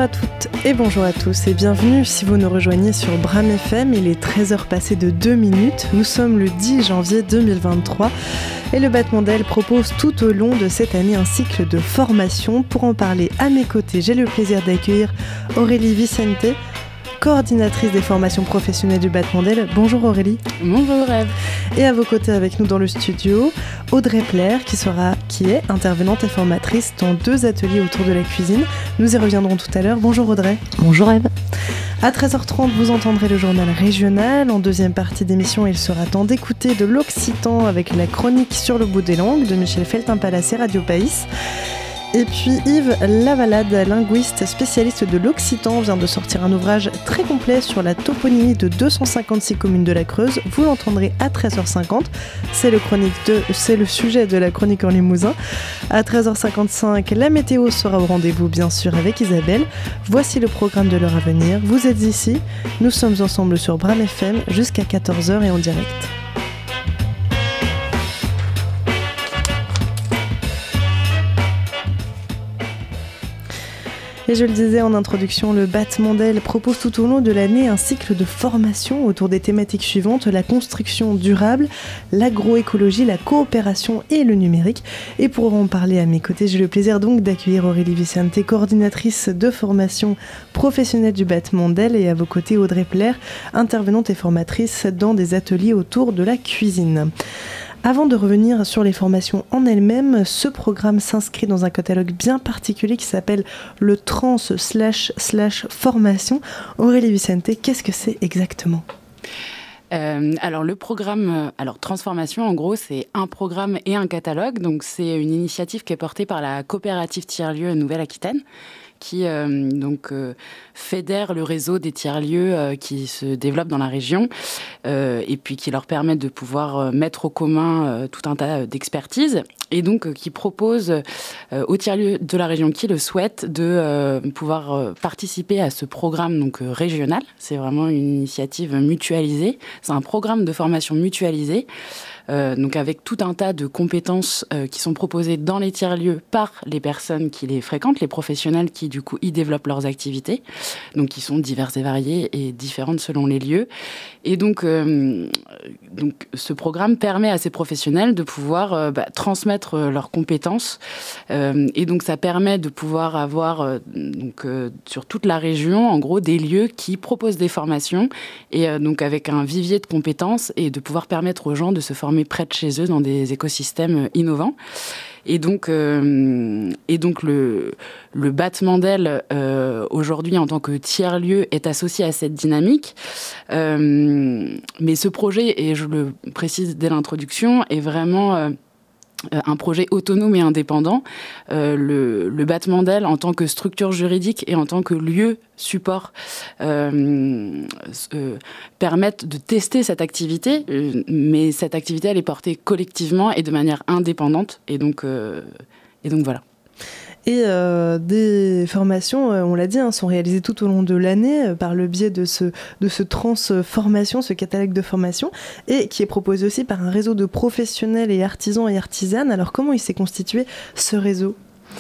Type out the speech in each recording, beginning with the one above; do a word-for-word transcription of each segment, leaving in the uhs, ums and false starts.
à toutes et bonjour à tous et bienvenue si vous nous rejoignez sur Bram F M. Il est treize heures passées de deux minutes. Nous sommes le dix janvier deux mille vingt-trois et le Batmondel propose tout au long de cette année un cycle de formation. Pour en parler à mes côtés, j'ai le plaisir d'accueillir Aurélie Vicente, coordinatrice des formations professionnelles du Batmondel. Bonjour Aurélie. Bonjour Eve. Et à vos côtés avec nous dans le studio, Audrey Plaire qui, sera, qui est intervenante et formatrice dans deux ateliers autour de la cuisine. Nous y reviendrons tout à l'heure. Bonjour Audrey. Bonjour Eve. À treize heures trente, vous entendrez le journal régional. En deuxième partie d'émission, il sera temps d'écouter de l'occitan avec la chronique sur le bout des langues de Michel Feltin-Palacer, Radio Pays. Et puis Yves Lavalade, linguiste spécialiste de l'occitan, vient de sortir un ouvrage très complet sur la toponymie de deux cent cinquante-six communes de la Creuse. Vous l'entendrez à treize heures cinquante. C'est le, chronique de, c'est le sujet de la chronique en Limousin. À treize heures cinquante-cinq, la météo sera au rendez-vous, bien sûr, avec Isabelle. Voici le programme de l'heure à venir. Vous êtes ici, nous sommes ensemble sur Bram F M jusqu'à quatorze heures et en direct. Et je le disais en introduction, le Batmondel propose tout au long de l'année un cycle de formation autour des thématiques suivantes: la construction durable, l'agroécologie, la coopération et le numérique. Et pour en parler à mes côtés, j'ai le plaisir donc d'accueillir Aurélie Vicente, coordinatrice de formation professionnelle du Batmondel, et à vos côtés Audrey Plaire, intervenante et formatrice dans des ateliers autour de la cuisine. Avant de revenir sur les formations en elles-mêmes, ce programme s'inscrit dans un catalogue bien particulier qui s'appelle le Trans slash slash formation. Aurélie Vicente, qu'est-ce que c'est exactement ? Euh, alors le programme, alors Transformation, en gros, c'est un programme et un catalogue. Donc c'est une initiative qui est portée par la coopérative tiers-lieux Nouvelle-Aquitaine, qui euh, donc euh, fédère le réseau des tiers-lieux euh, qui se développent dans la région euh, et puis qui leur permet de pouvoir euh, mettre au commun euh, tout un tas d'expertises, et donc euh, qui propose euh, aux tiers-lieux de la région qui le souhaitent de euh, pouvoir euh, participer à ce programme donc euh, régional. C'est vraiment une initiative mutualisée, c'est un programme de formation mutualisé. Euh, donc avec tout un tas de compétences euh, qui sont proposées dans les tiers-lieux par les personnes qui les fréquentent, les professionnels qui du coup y développent leurs activités, donc qui sont diverses et variées et différentes selon les lieux. Et donc, euh, donc ce programme permet à ces professionnels de pouvoir euh, bah, transmettre euh, leurs compétences, euh, et donc ça permet de pouvoir avoir euh, donc, euh, sur toute la région en gros des lieux qui proposent des formations, et euh, donc avec un vivier de compétences, et de pouvoir permettre aux gens de se former près de chez eux dans des écosystèmes innovants. Et donc, euh, et donc le, le Batmondel, euh, aujourd'hui, en tant que tiers-lieu, est associé à cette dynamique. Euh, mais ce projet, et je le précise dès l'introduction, est vraiment... Euh, un projet autonome et indépendant. Euh, le, le Batmondel, en tant que structure juridique et en tant que lieu support, euh, euh, permettent de tester cette activité, euh, mais cette activité, elle est portée collectivement et de manière indépendante. Et donc, euh, et donc voilà. Et euh, des formations, euh, on l'a dit, hein, sont réalisées tout au long de l'année euh, par le biais de ce, de ce transformation, ce catalogue de formation, et qui est proposé aussi par un réseau de professionnels et artisans et artisanes. Alors comment il s'est constitué, ce réseau ?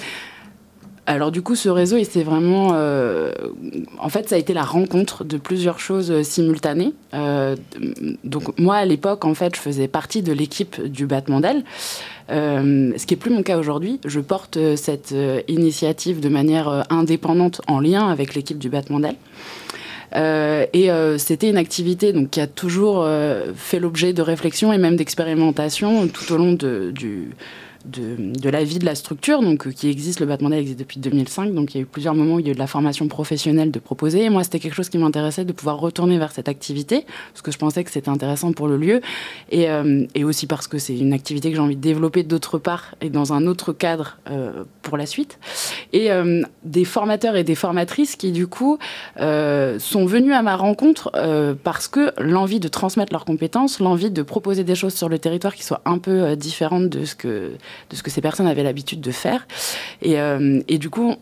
Alors du coup, ce réseau, il s'est vraiment... Euh, en fait, ça a été la rencontre de plusieurs choses simultanées. Euh, donc moi, à l'époque, en fait, je faisais partie de l'équipe du Batmondel, euh, ce qui n'est plus mon cas aujourd'hui. Je porte cette euh, initiative de manière euh, indépendante en lien avec l'équipe du Batmondel. Euh, et euh, c'était une activité donc, qui a toujours euh, fait l'objet de réflexion et même d'expérimentation tout au long de, du... De, de la vie de la structure, donc, qui existe. Le Batmondel existe depuis deux mille cinq, donc il y a eu plusieurs moments où il y a eu de la formation professionnelle de proposer. Et moi, c'était quelque chose qui m'intéressait de pouvoir retourner vers cette activité, parce que je pensais que c'était intéressant pour le lieu, et, euh, et aussi parce que c'est une activité que j'ai envie de développer d'autre part et dans un autre cadre euh, pour la suite. Et euh, des formateurs et des formatrices qui, du coup, euh, sont venus à ma rencontre euh, parce que l'envie de transmettre leurs compétences, l'envie de proposer des choses sur le territoire qui soient un peu euh, différentes de ce que de ce que ces personnes avaient l'habitude de faire. Et, euh, et du coup,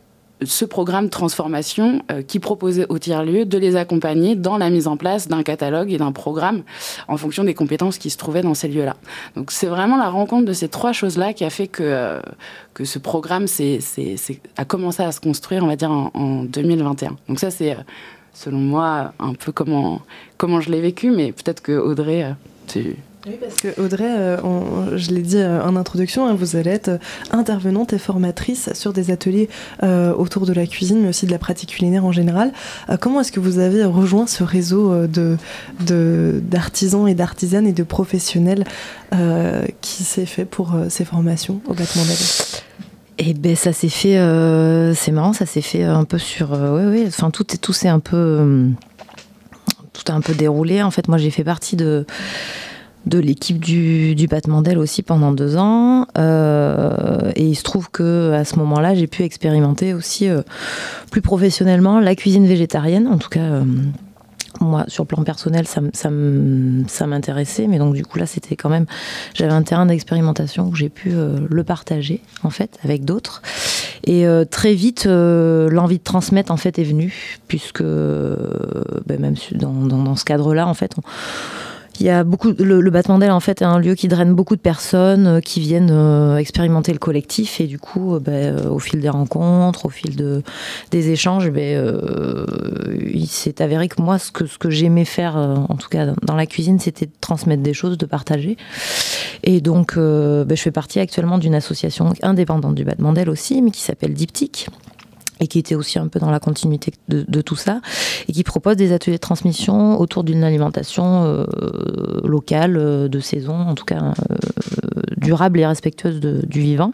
ce programme transformation euh, qui proposait aux tiers-lieux de les accompagner dans la mise en place d'un catalogue et d'un programme en fonction des compétences qui se trouvaient dans ces lieux-là. Donc c'est vraiment la rencontre de ces trois choses-là qui a fait que, euh, que ce programme c'est, c'est, c'est, a commencé à se construire, on va dire, en, en deux mille vingt et un. Donc ça, c'est, euh, selon moi, un peu comment, comment je l'ai vécu, mais peut-être que Audrey, euh, tu... Oui, parce que Audrey, euh, on, je l'ai dit euh, en introduction, hein, vous allez être euh, intervenante et formatrice sur des ateliers euh, autour de la cuisine, mais aussi de la pratique culinaire en général. Euh, comment est-ce que vous avez rejoint ce réseau euh, de, de, d'artisans et d'artisanes et de professionnels euh, qui s'est fait pour euh, ces formations au Bat Mandel ? Eh ben ça s'est fait, euh, c'est marrant, ça s'est fait un peu sur, euh, ouais ouais, enfin tout est tout c'est un peu, euh, tout a un peu déroulé. En fait, moi j'ai fait partie de de l'équipe du, du Bat Mandel aussi pendant deux ans. Euh, et il se trouve qu'à ce moment-là, j'ai pu expérimenter aussi euh, plus professionnellement la cuisine végétarienne. En tout cas, euh, moi, sur le plan personnel, ça, ça, ça m'intéressait. Mais donc, du coup, là, c'était quand même... J'avais un terrain d'expérimentation où j'ai pu euh, le partager, en fait, avec d'autres. Et euh, très vite, euh, l'envie de transmettre, en fait, est venue. Puisque, euh, ben, même dans, dans, dans ce cadre-là, en fait... On, Il y a beaucoup, le, le Bat Mandel en fait est un lieu qui draine beaucoup de personnes euh, qui viennent euh, expérimenter le collectif et du coup, euh, bah, euh, au fil des rencontres, au fil de, des échanges, bah, euh, il s'est avéré que moi, ce que, ce que j'aimais faire, euh, en tout cas dans la cuisine, c'était de transmettre des choses, de partager. Et donc, euh, bah, je fais partie actuellement d'une association indépendante du Bat Mandel aussi, mais qui s'appelle Diptyque, et qui était aussi un peu dans la continuité de, de tout ça, et qui propose des ateliers de transmission autour d'une alimentation euh, locale, euh, de saison, en tout cas euh, durable et respectueuse de, du vivant.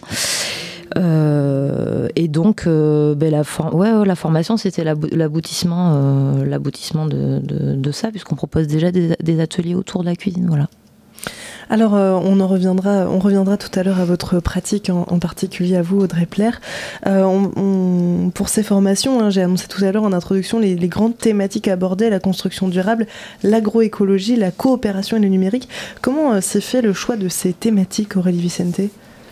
Euh, et donc, euh, ben la, for- ouais, ouais, la formation, c'était l'abou- l'aboutissement, euh, l'aboutissement de, de, de ça, puisqu'on propose déjà des, des ateliers autour de la cuisine, voilà. Alors, euh, on en reviendra, on reviendra tout à l'heure à votre pratique, en, en particulier à vous, Audrey Plaire. Euh, on, on, pour ces formations, hein, j'ai annoncé tout à l'heure en introduction les, les grandes thématiques abordées, la construction durable, l'agroécologie, la coopération et le numérique. Comment euh, s'est fait le choix de ces thématiques, Aurélie Vicente ?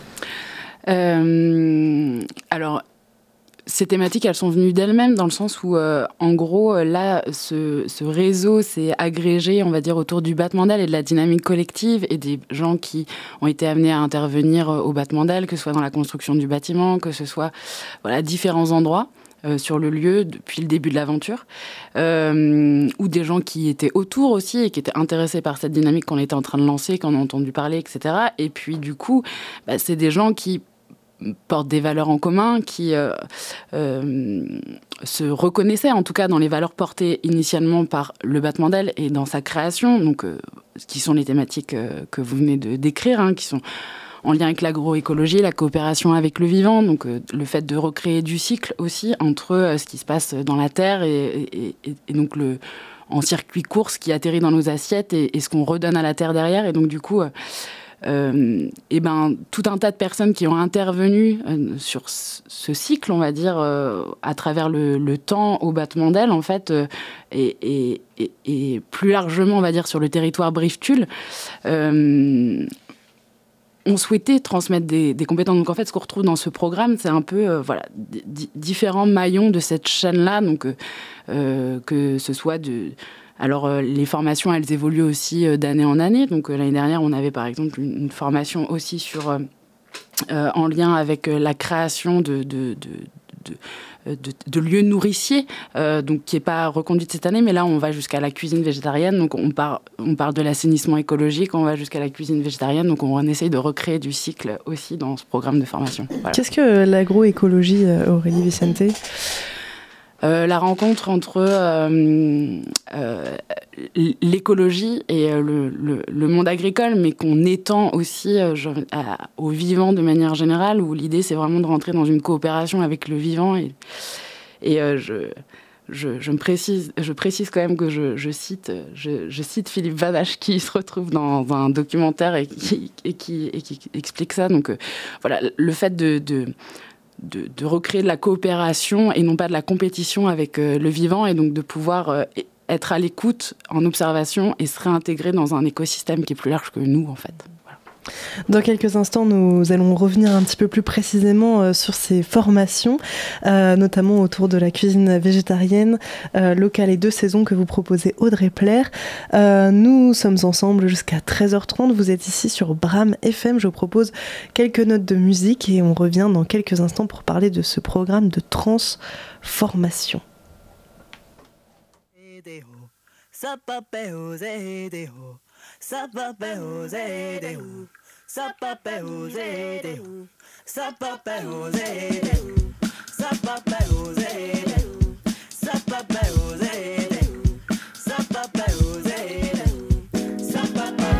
euh, Alors... Ces thématiques, elles sont venues d'elles-mêmes dans le sens où, euh, en gros, là, ce, ce réseau s'est agrégé, on va dire, autour du Bat Mandel et de la dynamique collective et des gens qui ont été amenés à intervenir au Bat Mandel, que ce soit dans la construction du bâtiment, que ce soit voilà, différents endroits euh, sur le lieu depuis le début de l'aventure, euh, ou des gens qui étaient autour aussi et qui étaient intéressés par cette dynamique qu'on était en train de lancer, qu'on a entendu parler, et cetera. Et puis, du coup, bah, c'est des gens qui portent des valeurs en commun, qui euh, euh, se reconnaissaient en tout cas dans les valeurs portées initialement par le Bat Mandel et dans sa création, donc euh, qui sont les thématiques euh, que vous venez de décrire, hein, qui sont en lien avec l'agroécologie, la coopération avec le vivant, donc euh, le fait de recréer du cycle aussi entre euh, ce qui se passe dans la terre et, et, et, et donc le en circuit court, ce qui atterrit dans nos assiettes et, et ce qu'on redonne à la terre derrière, et donc du coup euh, Euh, et ben, tout un tas de personnes qui ont intervenu euh, sur ce cycle, on va dire, euh, à travers le, le temps au Bat Mandel, en fait, euh, et, et, et, et plus largement, on va dire, sur le territoire Brive-Tulle, euh, ont souhaité transmettre des, des compétences. Donc, en fait, ce qu'on retrouve dans ce programme, c'est un peu euh, voilà, d- différents maillons de cette chaîne-là, donc, euh, euh, que ce soit de... Alors, euh, les formations, elles évoluent aussi euh, d'année en année. Donc, euh, l'année dernière, on avait par exemple une, une formation aussi sur, euh, euh, en lien avec euh, la création de, de, de, de, de, de lieux nourriciers, euh, donc qui n'est pas reconduite cette année. Mais là, on va jusqu'à la cuisine végétarienne. Donc, on, part, on parle de l'assainissement écologique, on va jusqu'à la cuisine végétarienne. Donc, on essaye de recréer du cycle aussi dans ce programme de formation. Voilà. Qu'est-ce que l'agroécologie, Aurélie Vicente ? Euh, la rencontre entre euh, euh, l'écologie et euh, le, le, le monde agricole, mais qu'on étend aussi euh, genre, à, au vivant de manière générale, où l'idée c'est vraiment de rentrer dans une coopération avec le vivant. Et, et euh, je, je, je, me précise, je précise quand même que je, je, cite, je, je cite Philippe Vavache qui se retrouve dans un documentaire et qui, et qui, et qui explique ça. Donc euh, voilà, le fait de... de De, de recréer de la coopération et non pas de la compétition avec euh, le vivant, et donc de pouvoir euh, être à l'écoute, en observation et se réintégrer dans un écosystème qui est plus large que nous, en fait. Voilà. Dans quelques instants, nous allons revenir un petit peu plus précisément euh, sur ces formations, euh, notamment autour de la cuisine végétarienne euh, locale et de saison que vous proposez Audrey Plaire. Euh, nous sommes ensemble jusqu'à treize heures trente. Vous êtes ici sur Bram F M. Je vous propose quelques notes de musique et on revient dans quelques instants pour parler de ce programme de transformation. Sapapeo zede, sapapeo zede, sapapeo zede, sapapeo zede, sapapeo zede, sapapeo.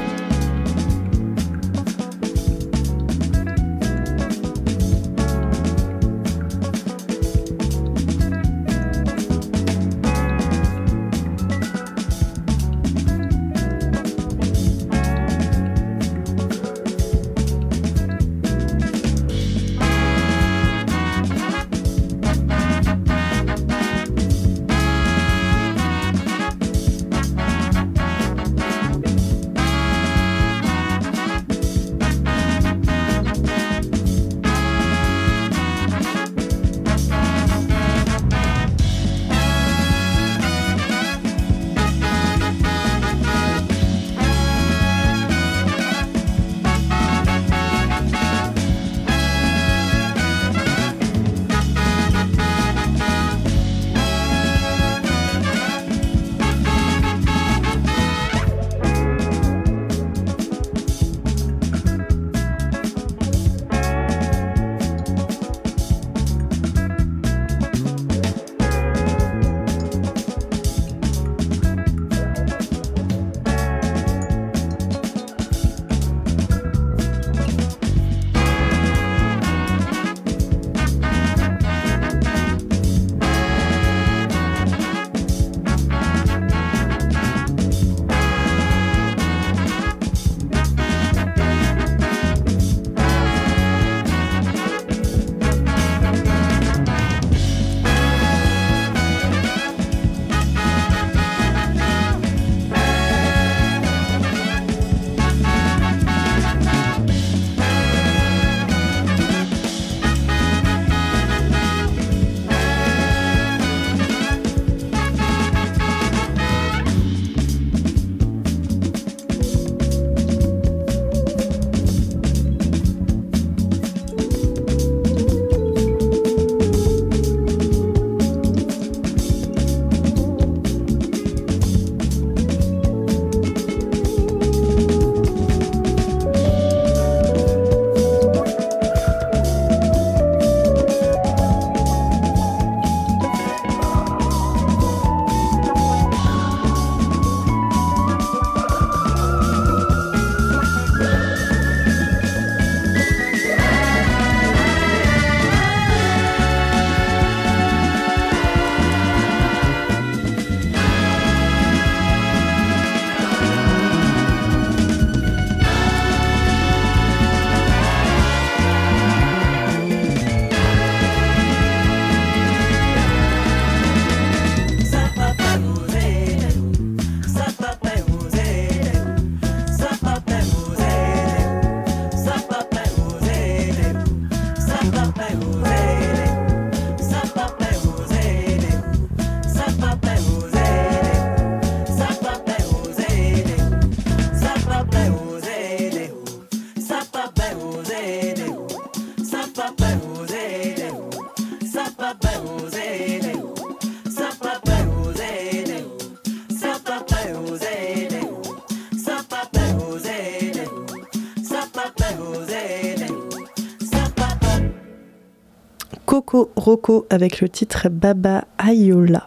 Coco Roco avec le titre Baba Ayola.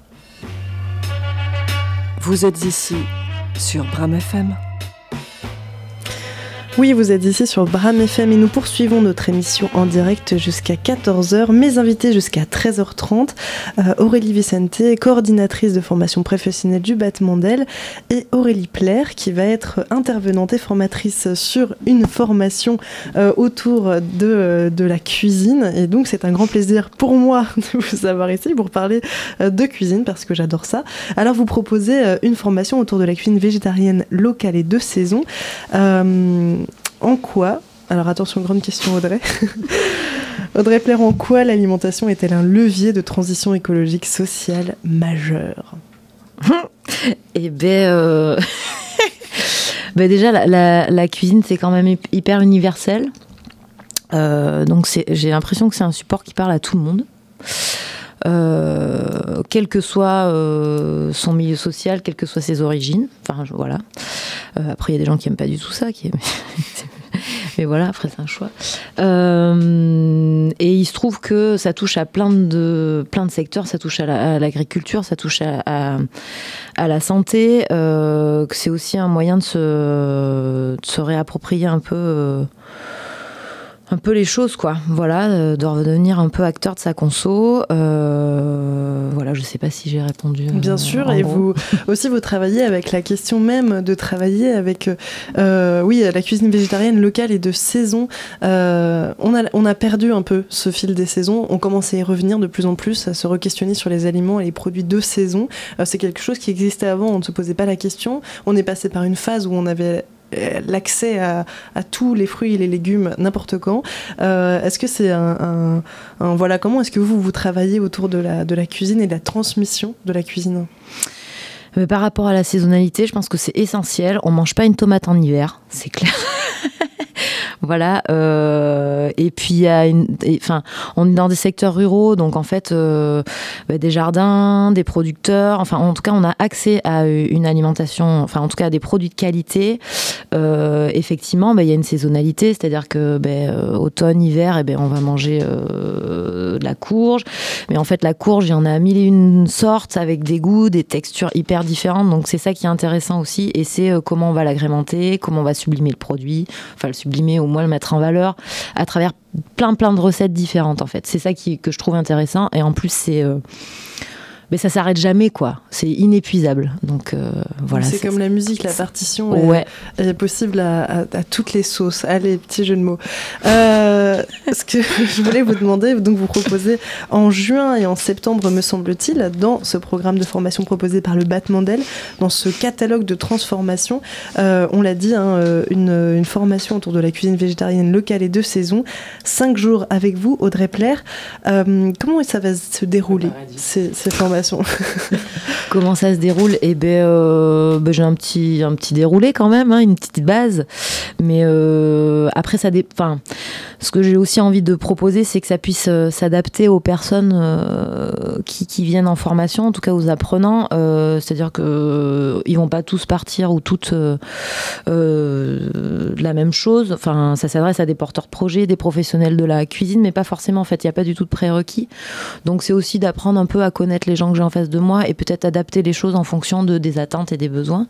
Vous êtes ici sur Bram F M. Oui, vous êtes ici sur Bram F M et nous poursuivons notre émission en direct jusqu'à quatorze heures. Mes invités jusqu'à treize heures trente, euh, Aurélie Vicente, coordinatrice de formation professionnelle du bâtiment d'Aile, et Aurélie Plaire, qui va être intervenante et formatrice sur une formation euh, autour de, de la cuisine. Et donc, c'est un grand plaisir pour moi de vous avoir ici pour parler euh, de cuisine, parce que j'adore ça. Alors, vous proposez euh, une formation autour de la cuisine végétarienne locale et de saison. Euh, en quoi, alors attention, grande question Audrey, Audrey Plaire, en quoi l'alimentation est-elle un levier de transition écologique sociale majeur? Eh bien, euh... ben déjà, la, la, la cuisine, c'est quand même hyper universel. Euh, donc, c'est, j'ai l'impression que c'est un support qui parle à tout le monde. Euh, quel que soit euh, son milieu social, quelles que soient ses origines. Enfin, je, voilà. Euh, après, il y a des gens qui n'aiment pas du tout ça. Qui... Mais voilà, après, c'est un choix. Euh, et il se trouve que ça touche à plein de, plein de secteurs. Ça touche à, la, à l'agriculture, ça touche à, à, à la santé. Euh, que c'est aussi un moyen de se, de se réapproprier un peu... Euh, un peu les choses, quoi. Voilà, de redevenir un peu acteur de sa conso. Euh, voilà, je sais pas si j'ai répondu. Bien euh, sûr, et gros. vous aussi, vous travaillez avec la question même de travailler avec, euh, oui, la cuisine végétarienne locale et de saison. Euh, on a, on a perdu un peu ce fil des saisons. On commence à y revenir de plus en plus, à se re-questionner sur les aliments et les produits de saison. Euh, c'est quelque chose qui existait avant, on ne se posait pas la question. On est passé par une phase où on avait l'accès à, à tous les fruits et les légumes n'importe quand. Euh, est-ce que c'est un, un, un voilà comment est-ce que vous vous travaillez autour de la de la cuisine et de la transmission de la cuisine? Mais par rapport à la saisonnalité, je pense que c'est essentiel. On mange pas une tomate en hiver, c'est clair. Voilà. Euh, et puis, il y a une, enfin, on est dans des secteurs ruraux, donc en fait, euh, bah, des jardins, des producteurs. Enfin, en tout cas, on a accès à une alimentation, enfin, en tout cas, à des produits de qualité. Euh, effectivement, bah, il y a une saisonnalité, c'est-à-dire que bah, euh, automne, hiver, et ben, on va manger euh, de la courge. Mais en fait, la courge, il y en a mille et une sortes avec des goûts, des textures hyper différentes. Donc, c'est ça qui est intéressant aussi. Et c'est euh, comment on va l'agrémenter, comment on va sublimer le produit, enfin, le sublimer au moins le mettre en valeur à travers plein plein de recettes différentes en fait. C'est ça qui, que je trouve intéressant et en plus c'est euh, mais ça s'arrête jamais quoi, c'est inépuisable donc euh, voilà. C'est, c'est comme la musique, la partition est, ouais. est possible à, à, à toutes les sauces. Allez, petit jeu de mots. Euh, ce que je voulais vous demander, donc vous proposez en juin et en septembre me semble-t-il dans ce programme de formation proposé par le Batmandel, dans ce catalogue de transformation, euh, on l'a dit, hein, une, une formation autour de la cuisine végétarienne locale et de saison, cinq jours avec vous Audrey Plaire. Euh, comment ça va se dérouler ces, ces formations? Comment ça se déroule? Eh ben, euh, ben j'ai un petit, un petit déroulé quand même, hein, une petite base. Mais euh, après, ça dé... enfin, ce que j'ai aussi envie de proposer, c'est que ça puisse euh, s'adapter aux personnes euh, qui, qui viennent en formation, en tout cas aux apprenants. Euh, c'est-à-dire qu'ils euh, ne vont pas tous partir ou toutes euh, euh, la même chose. Enfin, ça s'adresse à des porteurs de projets, des professionnels de la cuisine, mais pas forcément. En fait, il n'y a pas du tout de prérequis. Donc, c'est aussi d'apprendre un peu à connaître les gens que j'ai en face de moi et peut-être adapter les choses en fonction de, des attentes et des besoins.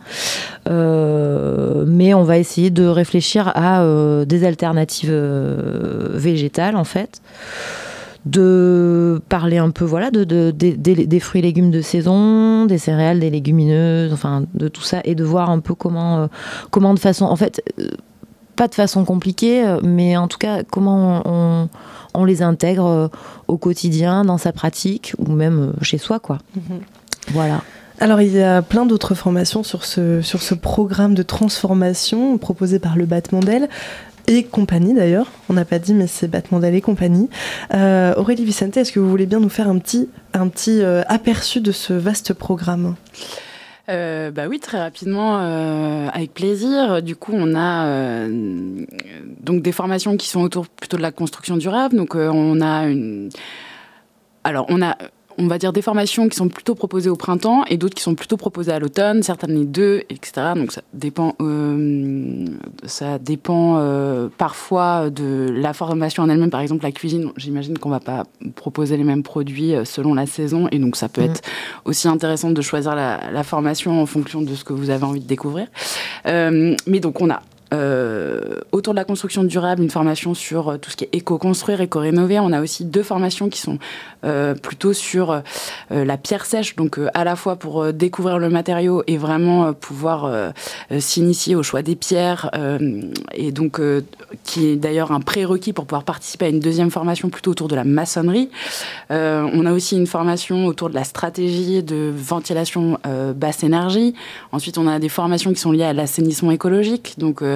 Euh, mais on va essayer de réfléchir à euh, des alternatives euh, végétales, en fait. De parler un peu voilà, de, de, de, de, des fruits et légumes de saison, des céréales, des légumineuses, enfin, de tout ça, et de voir un peu comment, euh, comment de façon... En fait, euh, pas de façon compliquée, mais en tout cas, comment on... on les intègre au quotidien, dans sa pratique, ou même chez soi, quoi. Mmh. Voilà. Alors, il y a plein d'autres formations sur ce, sur ce programme de transformation proposé par le Batmandel et compagnie, d'ailleurs. On n'a pas dit, mais c'est Batmandel et compagnie. Euh, Aurélie Vicente, est-ce que vous voulez bien nous faire un petit, un petit euh, aperçu de ce vaste programme ? Euh, bah oui, très rapidement, euh, avec plaisir. Du coup, on a euh, donc des formations qui sont autour plutôt de la construction durable. Donc, euh, on a une... Alors, on a... on va dire des formations qui sont plutôt proposées au printemps et d'autres qui sont plutôt proposées à l'automne, certaines les deux, et cetera. Donc ça dépend, euh, ça dépend euh, parfois de la formation en elle-même. Par exemple, la cuisine, j'imagine qu'on ne va pas proposer les mêmes produits selon la saison, et donc ça peut être mmh. aussi intéressant de choisir la, la formation en fonction de ce que vous avez envie de découvrir. Euh, mais donc on a Euh, autour de la construction durable, une formation sur tout ce qui est éco-construire, éco-rénover. On a aussi deux formations qui sont euh, plutôt sur euh, la pierre sèche, donc euh, à la fois pour euh, découvrir le matériau et vraiment euh, pouvoir euh, euh, s'initier au choix des pierres, euh, et donc euh, qui est d'ailleurs un prérequis pour pouvoir participer à une deuxième formation plutôt autour de la maçonnerie. Euh, on a aussi une formation autour de la stratégie de ventilation euh, basse énergie. Ensuite, on a des formations qui sont liées à l'assainissement écologique, donc euh,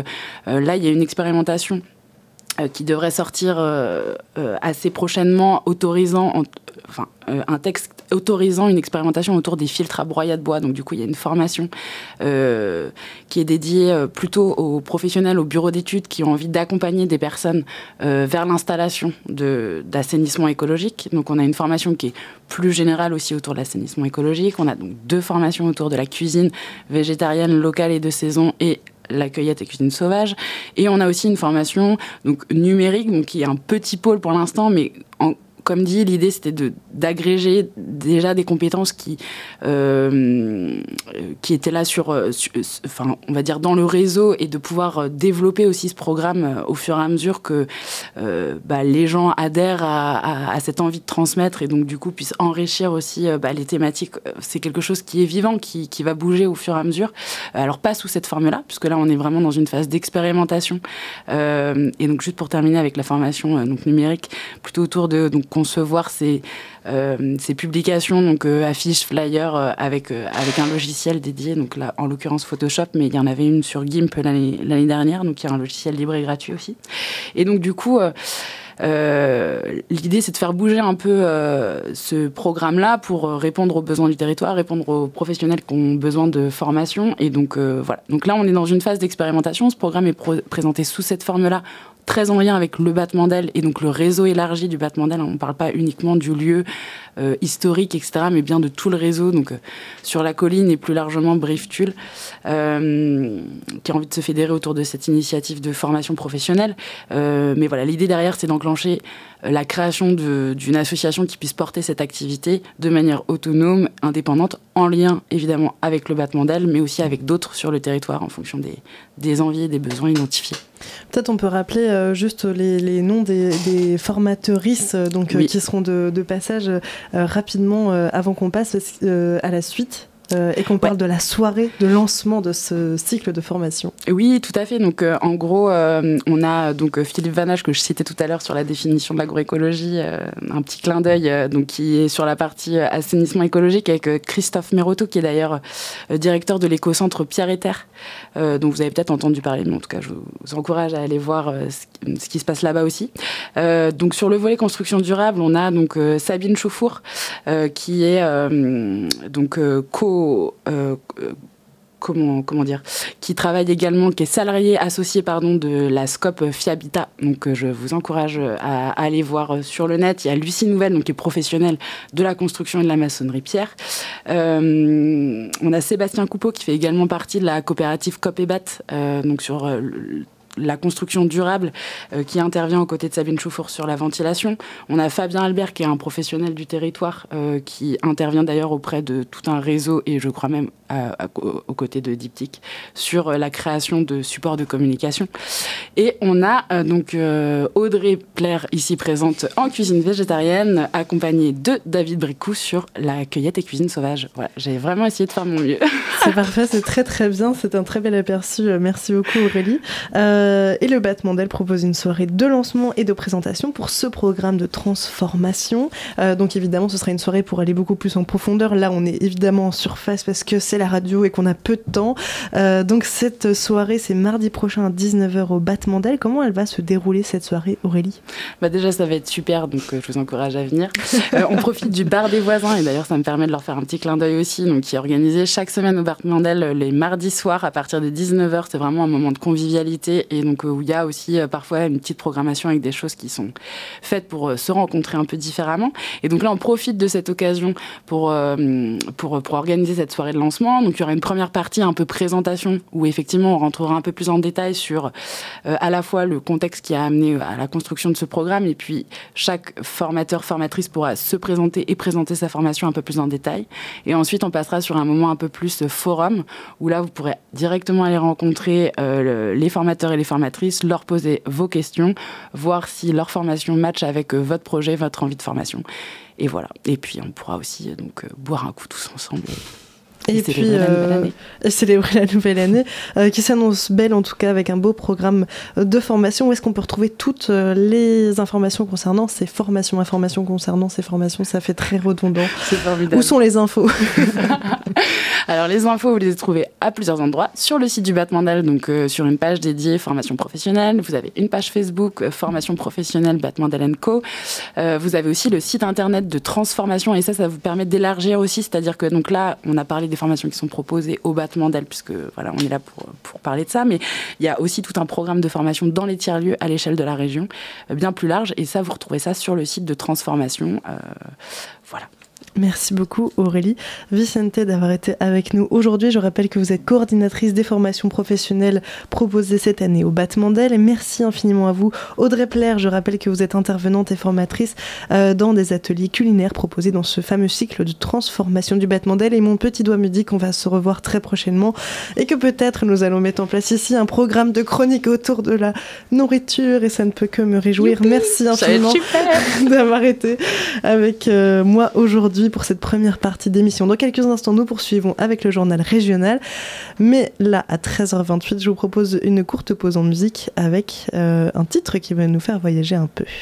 euh, là, il y a une expérimentation euh, qui devrait sortir euh, euh, assez prochainement, autorisant, en, enfin, euh, un texte autorisant une expérimentation autour des filtres à broyat de bois. Donc, du coup, il y a une formation euh, qui est dédiée euh, plutôt aux professionnels, aux bureaux d'études qui ont envie d'accompagner des personnes euh, vers l'installation de, d'assainissement écologique. Donc, on a une formation qui est plus générale aussi autour de l'assainissement écologique. On a donc deux formations autour de la cuisine végétarienne, locale et de saison et la cueillette et cuisine sauvage. Et on a aussi une formation donc, numérique, donc, qui est un petit pôle pour l'instant, mais en comme dit, l'idée, c'était de, d'agréger déjà des compétences qui, euh, qui étaient là sur, sur, enfin, on va dire dans le réseau et de pouvoir développer aussi ce programme au fur et à mesure que euh, bah, les gens adhèrent à, à, à cette envie de transmettre et donc du coup puissent enrichir aussi bah, les thématiques. C'est quelque chose qui est vivant, qui, qui va bouger au fur et à mesure. Alors pas sous cette forme-là, puisque là on est vraiment dans une phase d'expérimentation. Euh, et donc juste pour terminer avec la formation euh, donc, numérique, plutôt autour de donc, concevoir ces, euh, ces publications, donc euh, affiches, flyers, euh, avec, euh, avec un logiciel dédié, donc là, en l'occurrence Photoshop, mais il y en avait une sur GIMP l'année, l'année dernière, donc il y a un logiciel libre et gratuit aussi. Et donc du coup, euh, euh, l'idée c'est de faire bouger un peu euh, ce programme-là pour répondre aux besoins du territoire, répondre aux professionnels qui ont besoin de formation. Et donc euh, voilà. Donc là, on est dans une phase d'expérimentation. Ce programme est pro- présenté sous cette forme-là, très en lien avec le battement d'aile et donc le réseau élargi du battement d'aile. On ne parle pas uniquement du lieu euh, historique, et cetera, mais bien de tout le réseau, donc euh, sur la colline et plus largement Brive-Tulle, euh, qui a envie de se fédérer autour de cette initiative de formation professionnelle. Euh, mais voilà, l'idée derrière, c'est d'enclencher euh, la création de, d'une association qui puisse porter cette activité de manière autonome, indépendante, en lien évidemment avec le battement d'aile, mais aussi avec d'autres sur le territoire en fonction des, des envies et des besoins identifiés. Peut-être on peut rappeler euh, juste les, les noms des, des formatrices euh, donc, oui. euh, qui seront de, de passage euh, rapidement euh, avant qu'on passe euh, à la suite. Euh, et qu'on parle ouais. de la soirée de lancement de ce cycle de formation. Oui, tout à fait. Donc, euh, en gros, euh, on a donc Philippe Vanache, que je citais tout à l'heure sur la définition de l'agroécologie, euh, un petit clin d'œil, euh, donc, qui est sur la partie euh, assainissement écologique, avec euh, Christophe Méroteau, qui est d'ailleurs euh, directeur de l'éco-centre Pierre et Terre, euh, dont vous avez peut-être entendu parler, mais en tout cas, je vous encourage à aller voir euh, ce, ce qui se passe là-bas aussi. Euh, donc, sur le volet construction durable, on a donc euh, Sabine Chauffour, euh, qui est euh, donc euh, co Euh, comment, comment dire, qui travaille également, qui est salarié associé pardon, de la Scope Fihabitat. Donc je vous encourage à, à aller voir sur le net. Il y a Lucie Nouvelle, donc, qui est professionnelle de la construction et de la maçonnerie pierre. Euh, on a Sébastien Coupeau qui fait également partie de la coopérative Copebat, euh, donc sur euh, le, la construction durable, euh, qui intervient aux côtés de Sabine Chauffour sur la ventilation. On a Fabien Albert, qui est un professionnel du territoire, euh, qui intervient d'ailleurs auprès de tout un réseau, et je crois même à, à, aux côtés de Diptyque, sur la création de supports de communication. Et on a euh, donc euh, Audrey Plaire, ici présente en cuisine végétarienne, accompagnée de David Bricou sur la cueillette et cuisine sauvage. Voilà, j'ai vraiment essayé de faire mon mieux. C'est parfait, c'est très très bien, c'est un très bel aperçu. Merci beaucoup Aurélie. Euh, Et le battement d'aile propose une soirée de lancement et de présentation pour ce programme de transformation. Euh, donc évidemment, ce sera une soirée pour aller beaucoup plus en profondeur. Là, on est évidemment en surface parce que c'est la radio et qu'on a peu de temps. Euh, donc cette soirée, c'est mardi prochain à dix-neuf heures au battement d'aile. Comment elle va se dérouler cette soirée, Aurélie ? Bah déjà, ça va être super, donc euh, je vous encourage à venir. Euh, on profite du bar des voisins, et d'ailleurs, ça me permet de leur faire un petit clin d'œil aussi, donc qui est organisé chaque semaine au battement d'aile les mardis soirs à partir de dix-neuf heures. C'est vraiment un moment de convivialité. Et donc, où il y a aussi euh, parfois une petite programmation avec des choses qui sont faites pour euh, se rencontrer un peu différemment. Et donc là, on profite de cette occasion pour, euh, pour, pour organiser cette soirée de lancement. Donc, il y aura une première partie un peu présentation, où effectivement, on rentrera un peu plus en détail sur euh, à la fois le contexte qui a amené à la construction de ce programme, et puis chaque formateur, formatrice pourra se présenter et présenter sa formation un peu plus en détail. Et ensuite, on passera sur un moment un peu plus forum, où là, vous pourrez directement aller rencontrer euh, le, les formateurs et les formatrices, leur poser vos questions, voir si leur formation match avec euh, votre projet, votre envie de formation. Et voilà. Et puis, on pourra aussi euh, donc, euh, boire un coup tous ensemble. Et, et puis, célébrer la nouvelle année. Euh, célébrer la nouvelle année, euh, qui s'annonce belle en tout cas, avec un beau programme de formation. Où est-ce qu'on peut retrouver toutes les informations concernant ces formations, informations concernant ces formations? Ça fait très redondant. C'est formidable. Où sont les infos? Alors les infos, vous les trouvez à plusieurs endroits. Sur le site du Batmandel, donc euh, sur une page dédiée formation professionnelle. Vous avez une page Facebook, euh, formation professionnelle Batmandel and Co. Euh, vous avez aussi le site internet de transformation, et ça, ça vous permet d'élargir aussi. C'est-à-dire que donc là, on a parlé des formations qui sont proposées au Batmandel, puisque voilà, on est là pour, pour parler de ça. Mais il y a aussi tout un programme de formation dans les tiers-lieux à l'échelle de la région, euh, bien plus large. Et ça, vous retrouvez ça sur le site de transformation. Euh, voilà. Merci beaucoup Aurélie Vicente d'avoir été avec nous aujourd'hui. Je rappelle que vous êtes coordinatrice des formations professionnelles proposées cette année au Batmandel. Et merci infiniment à vous Audrey Plaire. Je rappelle que vous êtes intervenante et formatrice euh, dans des ateliers culinaires proposés dans ce fameux cycle de transformation du Batmandel. Et mon petit doigt me dit qu'on va se revoir très prochainement et que peut-être nous allons mettre en place ici un programme de chronique autour de la nourriture, et ça ne peut que me réjouir. Youpi, merci infiniment d'avoir été avec euh, moi aujourd'hui pour cette première partie d'émission. Dans quelques instants, nous poursuivons avec le journal régional. Mais là, à treize heures vingt-huit, je vous propose une courte pause en musique avec euh, un titre qui va nous faire voyager un peu.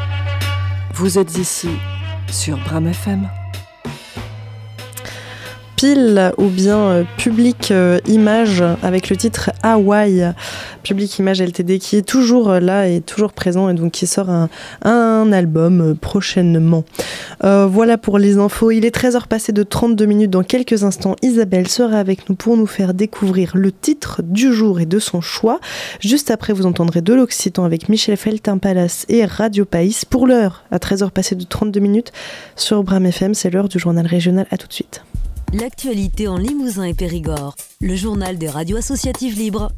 Vous êtes ici sur Bram F M. Pile ou bien euh, Public euh, Image avec le titre Hawaii. Public Image L T D qui est toujours là et toujours présent et donc qui sort un, un album prochainement. Euh, voilà pour les infos. Il est treize heures passées de trente-deux minutes. Dans quelques instants, Isabelle sera avec nous pour nous faire découvrir le titre du jour et de son choix. Juste après, vous entendrez de l'Occitan avec Michel Feltin Palace et Radio País. Pour l'heure, à treize heures passées de trente-deux minutes sur Bram F M, c'est l'heure du journal régional. À tout de suite. L'actualité en Limousin et Périgord, le journal des radios associatives libres.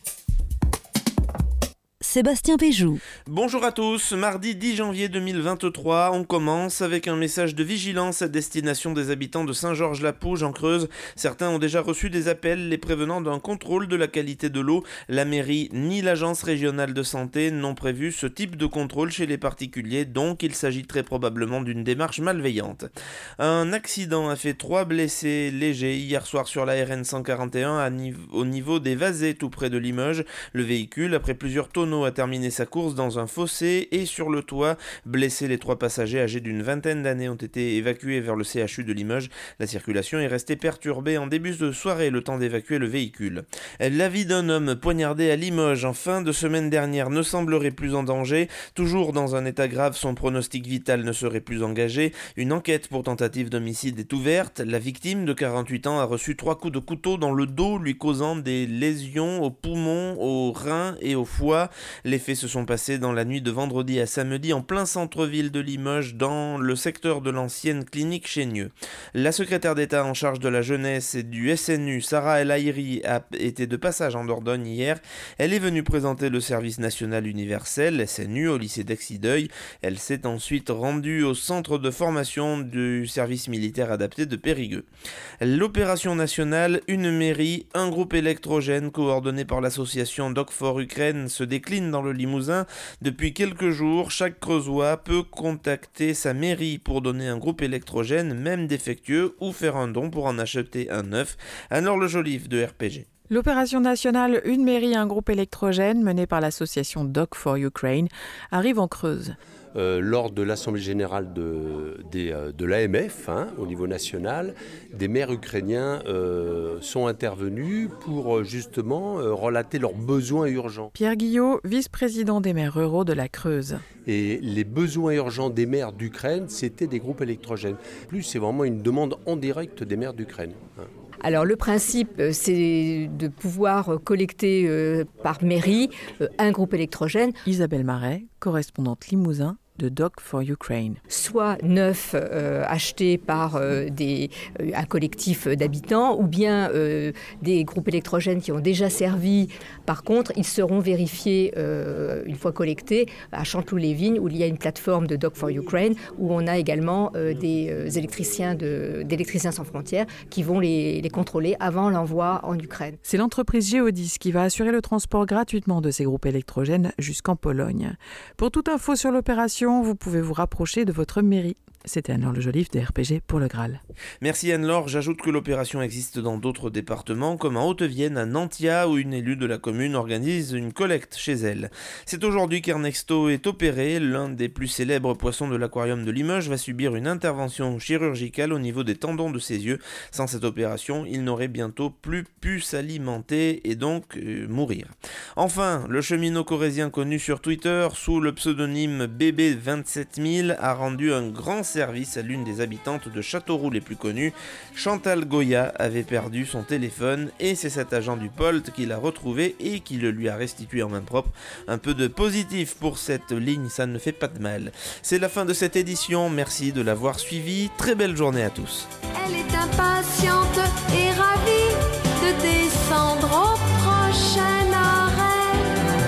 Sébastien Péjou. Bonjour à tous, mardi dix janvier deux mille vingt-trois, on commence avec un message de vigilance à destination des habitants de Saint-Georges-la-Pouge en Creuse. Certains ont déjà reçu des appels les prévenant d'un contrôle de la qualité de l'eau. La mairie ni l'agence régionale de santé n'ont prévu ce type de contrôle chez les particuliers, donc il s'agit très probablement d'une démarche malveillante. Un accident a fait trois blessés légers hier soir sur la R N cent quarante et un à niveau, au niveau des Vazés tout près de Limoges. Le véhicule, après plusieurs tonneaux, a terminé sa course dans un fossé et sur le toit. Blessés, les trois passagers âgés d'une vingtaine d'années ont été évacués vers le C H U de Limoges. La circulation est restée perturbée en début de soirée, le temps d'évacuer le véhicule. La vie d'un homme poignardé à Limoges en fin de semaine dernière ne semblerait plus en danger. Toujours dans un état grave, son pronostic vital ne serait plus engagé. Une enquête pour tentative d'homicide est ouverte. La victime de quarante-huit ans a reçu trois coups de couteau dans le dos, lui causant des lésions aux poumons, aux reins et au foie. Les faits se sont passés dans la nuit de vendredi à samedi en plein centre-ville de Limoges, dans le secteur de l'ancienne clinique Chénieux. La secrétaire d'État en charge de la jeunesse et du S N U, Sarah El Haïry, a été de passage en Dordogne hier. Elle est venue présenter le service national universel, S N U, au lycée d'Exideuil. Elle s'est ensuite rendue au centre de formation du service militaire adapté de Périgueux. L'opération nationale, une mairie, un groupe électrogène coordonné par l'association Doc for Ukraine se décline dans le Limousin. Depuis quelques jours, chaque Creusois peut contacter sa mairie pour donner un groupe électrogène, même défectueux, ou faire un don pour en acheter un neuf. Anne-Laure Joliffe de R P G. L'opération nationale Une mairie, un groupe électrogène, menée par l'association Doc for Ukraine, arrive en Creuse. Euh, lors de l'Assemblée générale de, des, de l'A M F, hein, au niveau national, des maires ukrainiens euh, sont intervenus pour justement euh, relater leurs besoins urgents. Pierre Guillot, vice-président des maires ruraux de la Creuse. Et les besoins urgents des maires d'Ukraine, c'était des groupes électrogènes. Plus, c'est vraiment une demande en direct des maires d'Ukraine. Hein. Alors le principe, c'est de pouvoir collecter euh, par mairie euh, un groupe électrogène. Isabelle Marais, correspondante Limousin de Doc for Ukraine. Soit neuf euh, achetés par euh, des, euh, un collectif d'habitants ou bien euh, des groupes électrogènes qui ont déjà servi. Par contre, ils seront vérifiés euh, une fois collectés à Chanteloup-les-Vignes où il y a une plateforme de Doc for Ukraine où on a également euh, des euh, électriciens de, d'électriciens sans frontières qui vont les, les contrôler avant l'envoi en Ukraine. C'est l'entreprise Geodis qui va assurer le transport gratuitement de ces groupes électrogènes jusqu'en Pologne. Pour toute info sur l'opération, vous pouvez vous rapprocher de votre mairie. C'était Anne-Laure Le Joliffe de R P G pour le Graal. Merci Anne-Laure. J'ajoute que l'opération existe dans d'autres départements, comme en Haute-Vienne, à Nantia, où une élue de la commune organise une collecte chez elle. C'est aujourd'hui qu'Ernesto est opéré. L'un des plus célèbres poissons de l'aquarium de Limoges va subir une intervention chirurgicale au niveau des tendons de ses yeux. Sans cette opération, il n'aurait bientôt plus pu s'alimenter et donc euh, mourir. Enfin, le cheminot corrézien connu sur Twitter sous le pseudonyme B B vingt-sept mille a rendu un grand service à l'une des habitantes de Châteauroux les plus connues. Chantal Goya avait perdu son téléphone et c'est cet agent du Polt qui l'a retrouvé et qui le lui a restitué en main propre. Un peu de positif pour cette ligne, ça ne fait pas de mal. C'est la fin de cette édition, merci de l'avoir suivi, très belle journée à tous. Elle est impatiente et ravie de descendre au prochain arrêt.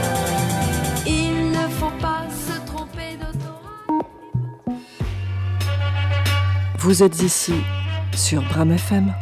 Il ne faut pas se tromper d'autoroute. Vous êtes ici sur Bram F M.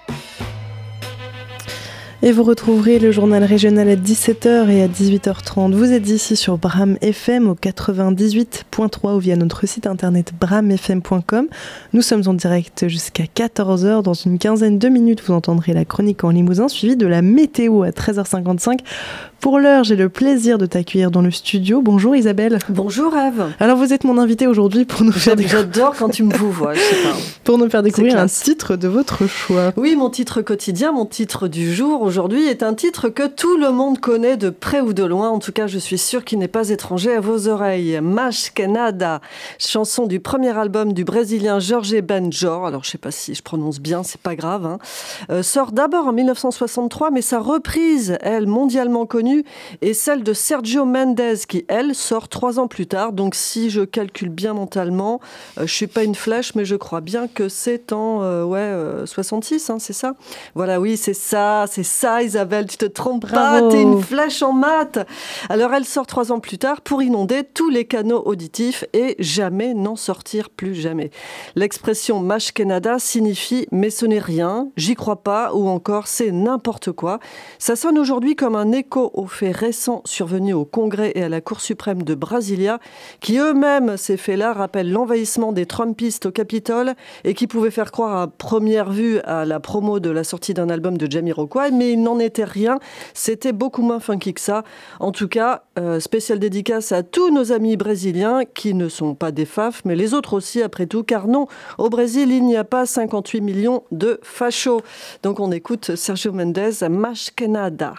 Et vous retrouverez le journal régional à dix-sept heures et à dix-huit heures trente. Vous êtes ici sur Bram F M au quatre-vingt-dix-huit point trois ou via notre site internet bram f m point com. Nous sommes en direct jusqu'à quatorze heures. Dans une quinzaine de minutes, vous entendrez la chronique en Limousin, suivie de la météo à treize heures cinquante-cinq Pour l'heure, j'ai le plaisir de t'accueillir dans le studio. Bonjour Isabelle. Bonjour Eve. Alors vous êtes mon invitée aujourd'hui pour nous faire découvrir... J'adore quand tu me vous vois, je sais pas. Pour nous faire découvrir un titre de votre choix. Oui, mon titre quotidien, mon titre du jour aujourd'hui est un titre que tout le monde connaît de près ou de loin. En tout cas, je suis sûre qu'il n'est pas étranger à vos oreilles. Mas Que Nada, chanson du premier album du Brésilien Jorge Benjor. Alors je sais pas si je prononce bien, c'est pas grave. Hein. Euh, sort d'abord en mille neuf cent soixante-trois, mais sa reprise, elle, mondialement connue, et celle de Sergio Mendes qui, elle, sort trois ans plus tard. Donc si je calcule bien mentalement, euh, je suis pas une flèche, mais je crois bien que c'est en euh, ouais, euh, soixante-six, hein, c'est ça ? Voilà, oui, c'est ça, c'est ça Isabelle, tu te trompes Bravo. pas, t'es une flèche en maths. Alors elle sort trois ans plus tard pour inonder tous les canaux auditifs et jamais n'en sortir plus jamais. L'expression Mas Que Nada signifie « mais ce n'est rien »,« j'y crois pas » ou encore « c'est n'importe quoi ». Ça sonne aujourd'hui comme un écho aux faits récents survenus au Congrès et à la Cour suprême de Brasilia, qui eux-mêmes, ces faits-là, rappellent l'envahissement des Trumpistes au Capitole et qui pouvaient faire croire à première vue à la promo de la sortie d'un album de Jamiroquai, mais il n'en était rien. C'était beaucoup moins funky que ça. En tout cas, euh, spéciale dédicace à tous nos amis brésiliens qui ne sont pas des faf, mais les autres aussi, après tout, car non, au Brésil, il n'y a pas cinquante-huit millions de fachos. Donc on écoute Sergio Mendes, Mas Que Nada.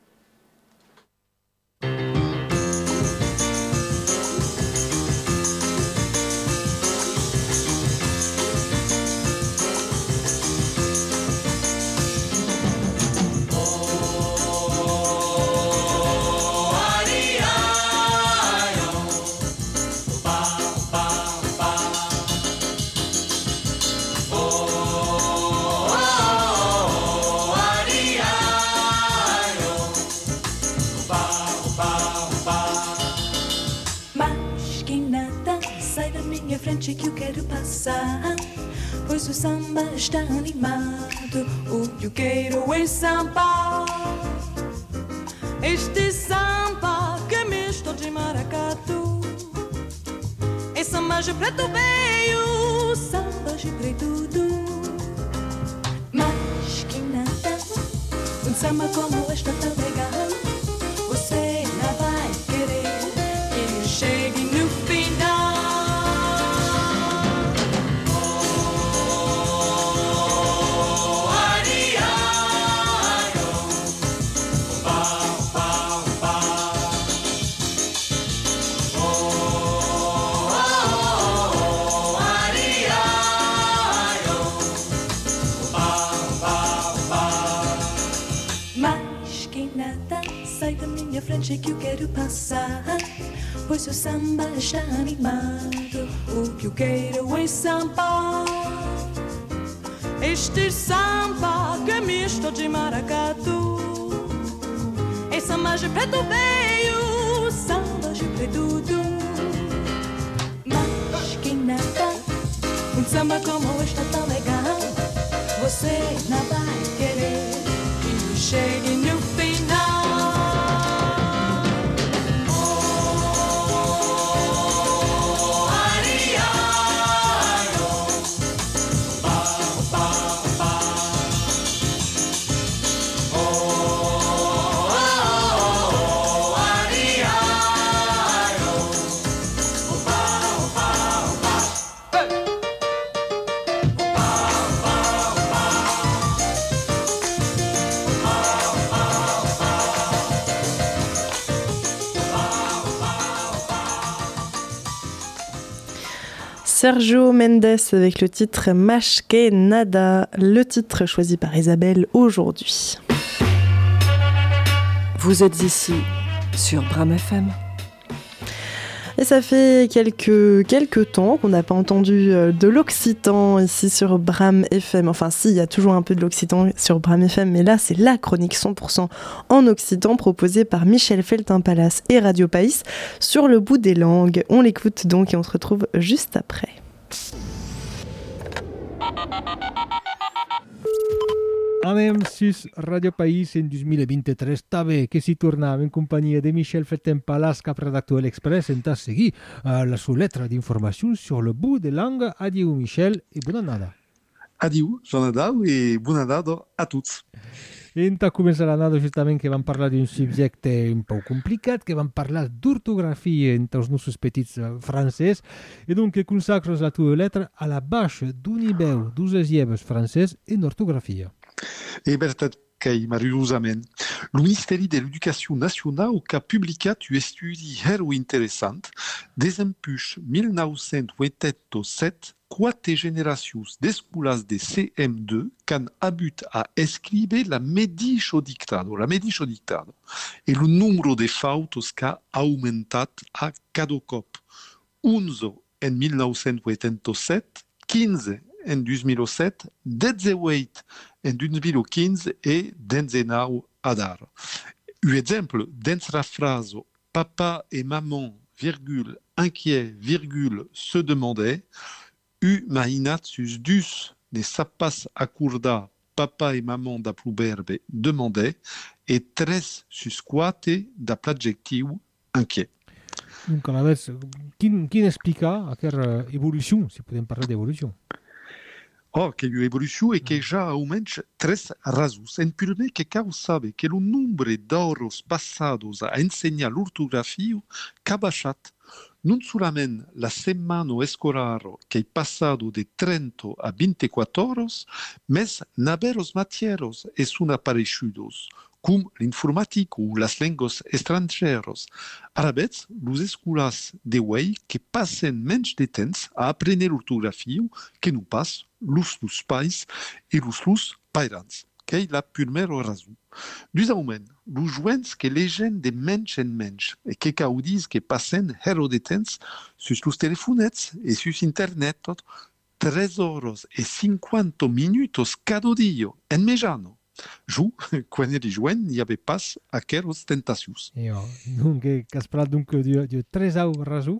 Frente que eu quero passar, pois o samba está animado. O que eu quero é samba, este samba que é misto de maracatu. É samba de preto veio, samba de preto do. Mas que nada, um samba como este tão legal, você não vai querer que eu chegue no final. Frente que eu quero passar, pois o samba está animado. O que eu quero é samba, este samba que é misto de maracatu. É samba de preto veio, samba de preto do. Mas que nada, um samba como este tão legal, você não vai querer que eu chegue no final. Sergio Mendes avec le titre Mas Que Nada, le titre choisi par Isabelle aujourd'hui. Vous êtes ici sur Bram F M. Et ça fait quelques, quelques temps qu'on n'a pas entendu de l'occitan ici sur Bram F M. Enfin si, il y a toujours un peu de l'occitan sur Bram F M, mais là c'est la chronique cent pour cent en occitan proposée par Michel Feltin-Pallas et Radio País sur le bout des langues. On l'écoute donc et on se retrouve juste après. Anem sus Radio País en dos mil vint-i-tres també que s'hi tornava en companyia de Michel Feltin-Pallas, cap redactor de l'Express, en tas seguir uh, la sua letra d'informació sur le bout de langue. Adieu Michel i bona nada. Adieu, Jonadau, i bona nada a tots. E inta comença l'anada justament que vam parlar d'un subjecte un peu complicat, que vam parlar d'ortografia entre els nostres petits francès, e donc que consacres la tua letra a la baixa d'un nivell d'uses lleves francès en ortografia. E Bertat Kei, mariosament. Le Ministeri de l'Educació Nacional que ha publicat un estudi hero interessant des empuix mil nou-cents vuitanta-set quatre generacions d'escolas de C M deux qu'han habut a escriure la medicio dictado, la medicio dictado. E el numero de faltos que ha augmentat a cada cop. onze en mil nou-cents vuitanta-set, quinze en dos mil set, dix-huit en dos mil quinze e dezenove adar. Un exemple, dins la frase « Papa et maman, virgule, inquiet, virgule, se demandaient », u mainat sus dus ne sapas acordar papa et maman da proverbe demandait et tres sus quatre da l'adjectiu inquiet. Donc, a veure, quin, quin explica aquesta evolució, si podem parlar d'evolució? Oh, que l'evolució è che già almenys tres rasos. En primer que cal sabe que el nombre d'horas passados a ensenyar l'ortografia ha baixat. Non solament la setmana escolar que ha passado de trenta a veinticuatro horas, mas naveros matieros e son apareixudos, com l'informàtica o les llengües estrangeres. Ara veig, les escoles de Wei que passen menys de temps a aprendre l'ortografia que no pas los los pais e los los pairans, que és la primera raó. Deuxièmement, los joves que legen de menys en menys e que caudis que passen hero de temps sus los telefonets e sus internet tot tres horas e cinquanta minutos cada dia en mejano. Jo, quan era joven, n'hi havia pas aquelles tentacions. Jo, donc, que has parlat donc de, de tres raons?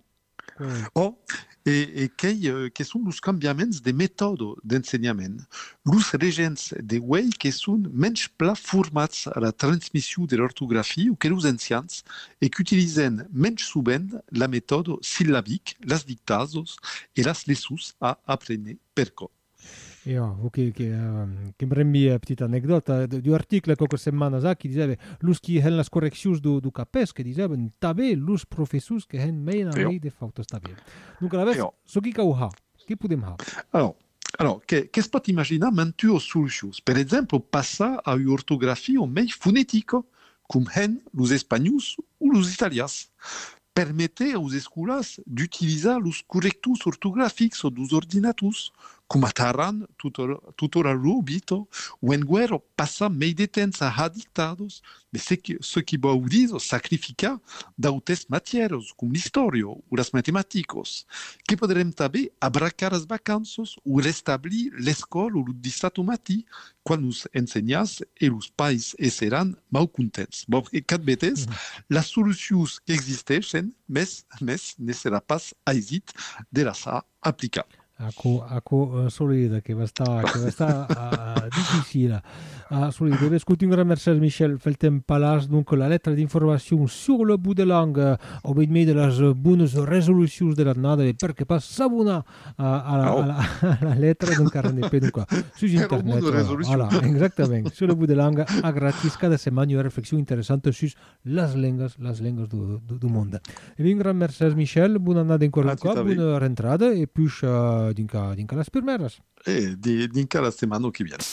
Oh, e, e que, uh, que són els canviaments de mètode d'ensenyament. Els regents de Wei que són menys pla formats a la transmissió de l'ortografia que els ancians e que utilitzen menys sovint la mètode sil·làbic, les dictados e les leçons a aprendre per cor. Jo, okay, que, uh, que em renvia una petita anècdota d'un article qualques setmanes ha que disava los qui han les correccions du, du capès que disaven també los professors que han mai a mai de fautes també. Donc a la vez, so qui cau ha? Què podem ha? Alors, alors que, que es pot imaginar mantues solucions? Per exemple, passar a una ortografia més fonètica, com han los espanyols o los italians. Permette aux escoles d'utiliser les correctors ortogràfics dos ordinators, com a Taran, tutora Rubito, o en guerra passa més de temps a dictados, mais ce qui va dir sacrificar d'altres matèries, com l'història o les matemàtiques, que podrem també abracar les vacances o restablir l'escola o el dissabte matí, quan els ensenyants i els pais seran molt contents. Bon, et cada vegada, les solucions que existeixen, més, més ne serà pas èxit de les aplicar. Ako, ako uh, solida, que va estar, que va estar uh, difficile. Uh, solida. Eh bien, un grand merci Michel Felten-Palace. Donc, la lettre d'information sur le bout de langue, au milieu de les bonnes résolutions de l'annada, perquè pas s'abonner uh, a, la, a, la, a la lettre, donc, a rendre peu, donc, sur Internet. Voilà, exactement. Sur le bout de langue, a gratis, cada setmana, une réflexion intéressante sur les langues, les langues du, du, du monde. Eh bien, un grand merci Michel. Bonne année encore une fois, bonne rentrada, et puis, uh, Dinca, dinca las primeras. Eh, dinca la semana qui vient.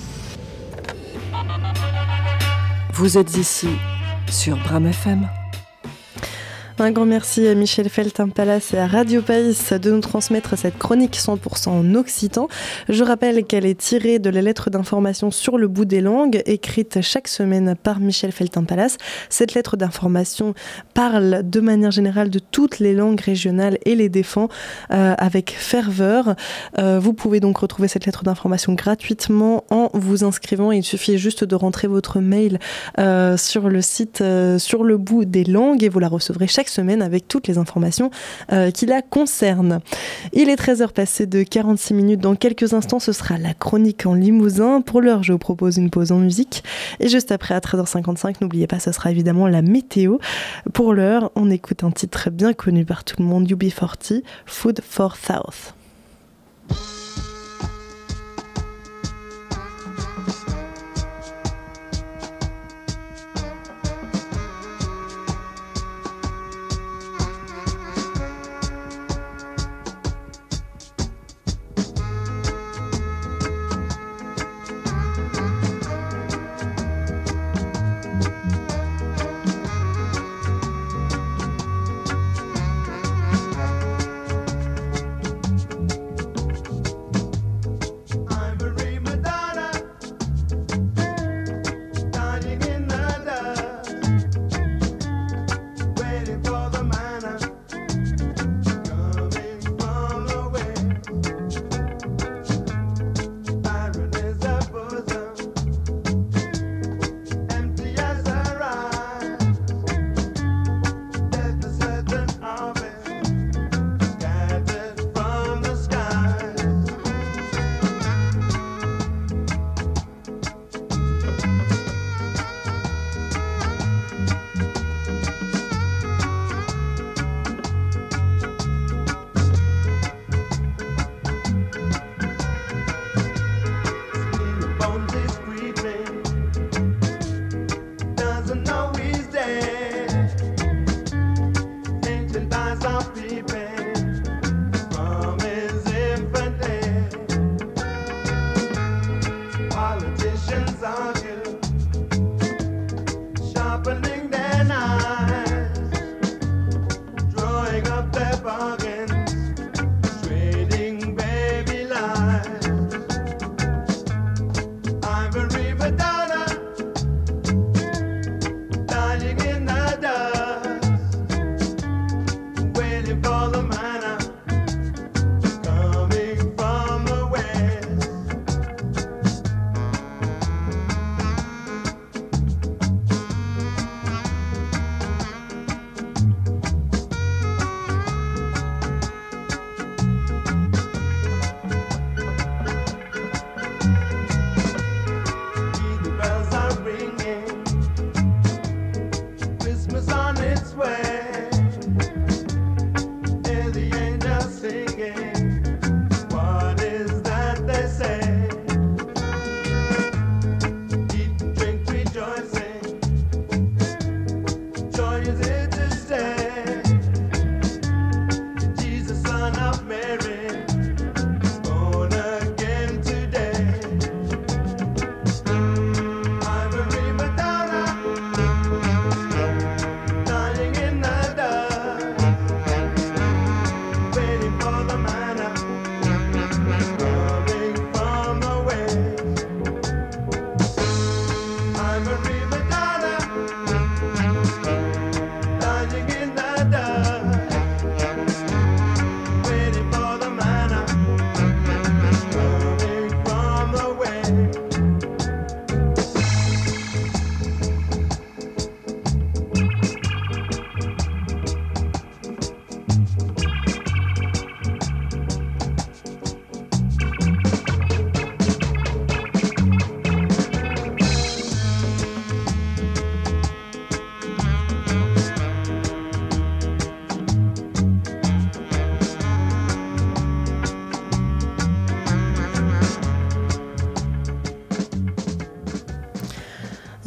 Vous êtes ici sur Bram F M. Un grand merci à Michel Felten-Palace et à Radio Pays de nous transmettre cette chronique cent pour cent en occitan. Je rappelle qu'elle est tirée de la lettre d'information sur le bout des langues, écrite chaque semaine par Michel Felten-Palace. Cette lettre d'information parle de manière générale de toutes les langues régionales et les défend euh, avec ferveur. Euh, vous pouvez donc retrouver cette lettre d'information gratuitement en vous inscrivant. Il suffit juste de rentrer votre mail euh, sur le site euh, sur le bout des langues et vous la recevrez chaque semaine avec toutes les informations euh, qui la concernent. Il est treize heures passées de quarante-six minutes. Dans quelques instants, ce sera la chronique en limousin. Pour l'heure, je vous propose une pause en musique. Et juste après, à treize heures cinquante-cinq, n'oubliez pas, ce sera évidemment la météo. Pour l'heure, on écoute un titre bien connu par tout le monde, U B quarante, Food for South.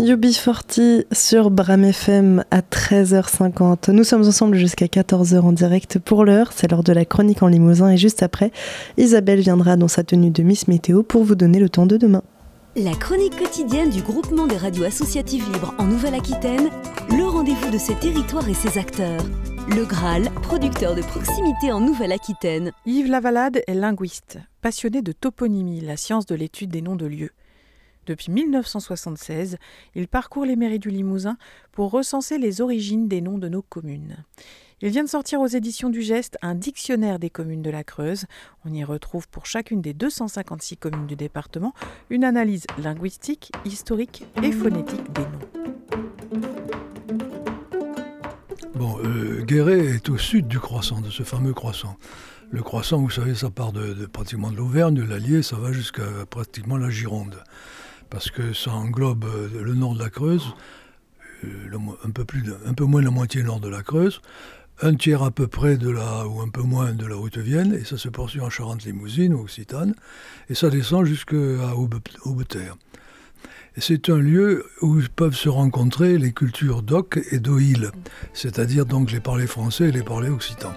U B quarante sur Bram F M à treize heures cinquante. Nous sommes ensemble jusqu'à quatorze heures en direct pour l'heure. C'est l'heure de la chronique en Limousin et juste après, Isabelle viendra dans sa tenue de Miss Météo pour vous donner le temps de demain. La chronique quotidienne du groupement des radios associatives libres en Nouvelle-Aquitaine, le rendez-vous de ses territoires et ses acteurs. Le Graal, producteur de proximité en Nouvelle-Aquitaine. Yves Lavalade est linguiste, passionné de toponymie, la science de l'étude des noms de lieux. Depuis mille neuf cent soixante-seize, il parcourt les mairies du Limousin pour recenser les origines des noms de nos communes. Il vient de sortir aux éditions du Geste un dictionnaire des communes de la Creuse. On y retrouve pour chacune des deux cent cinquante-six communes du département une analyse linguistique, historique et phonétique des noms. Bon, euh, Guéret est au sud du croissant, de ce fameux croissant. Le croissant, vous savez, ça part de, de pratiquement de l'Auvergne, de l'Allier, ça va jusqu'à pratiquement la Gironde. Parce que ça englobe le nord de la Creuse, le, un, peu plus de, un peu moins de la moitié nord de la Creuse, un tiers à peu près de la, ou un peu moins de la Haute-Vienne, et ça se poursuit en Charente-Limousine, ou Occitane, et ça descend jusqu'à Aubeterre. Et c'est un lieu où peuvent se rencontrer les cultures d'Oc et d'Oïl, c'est-à-dire donc les parlers français et les parlers occitans.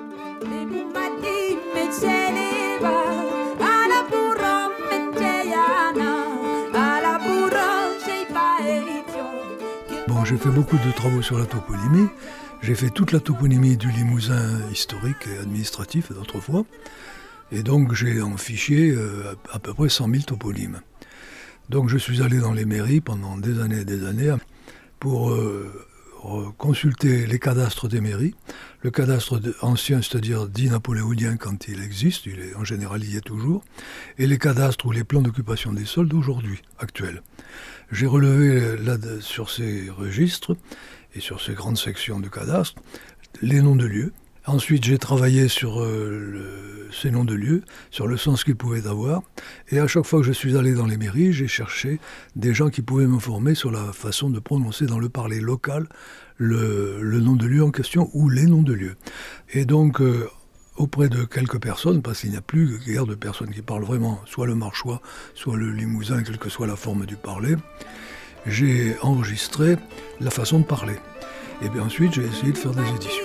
Bon, j'ai fait beaucoup de travaux sur la toponymie. J'ai fait toute la toponymie du Limousin historique et administratif d'autrefois. Et donc j'ai en fichier euh, à peu près cent mille toponymes. Donc je suis allé dans les mairies pendant des années et des années pour euh, consulter les cadastres des mairies. Le cadastre ancien, c'est-à-dire dit napoléonien quand il existe, il est, en général il y est toujours, et les cadastres ou les plans d'occupation des sols d'aujourd'hui, actuels. J'ai relevé là, sur ces registres et sur ces grandes sections de cadastre les noms de lieux. Ensuite, j'ai travaillé sur euh, le, ces noms de lieux, sur le sens qu'ils pouvaient avoir. Et à chaque fois que je suis allé dans les mairies, j'ai cherché des gens qui pouvaient me former sur la façon de prononcer dans le parler local le, le nom de lieu en question ou les noms de lieux. Et donc, euh, auprès de quelques personnes, parce qu'il n'y a plus guère de personnes qui parlent vraiment soit le marchois, soit le limousin, quelle que soit la forme du parler, j'ai enregistré la façon de parler. Et bien ensuite, j'ai essayé de faire des éditions.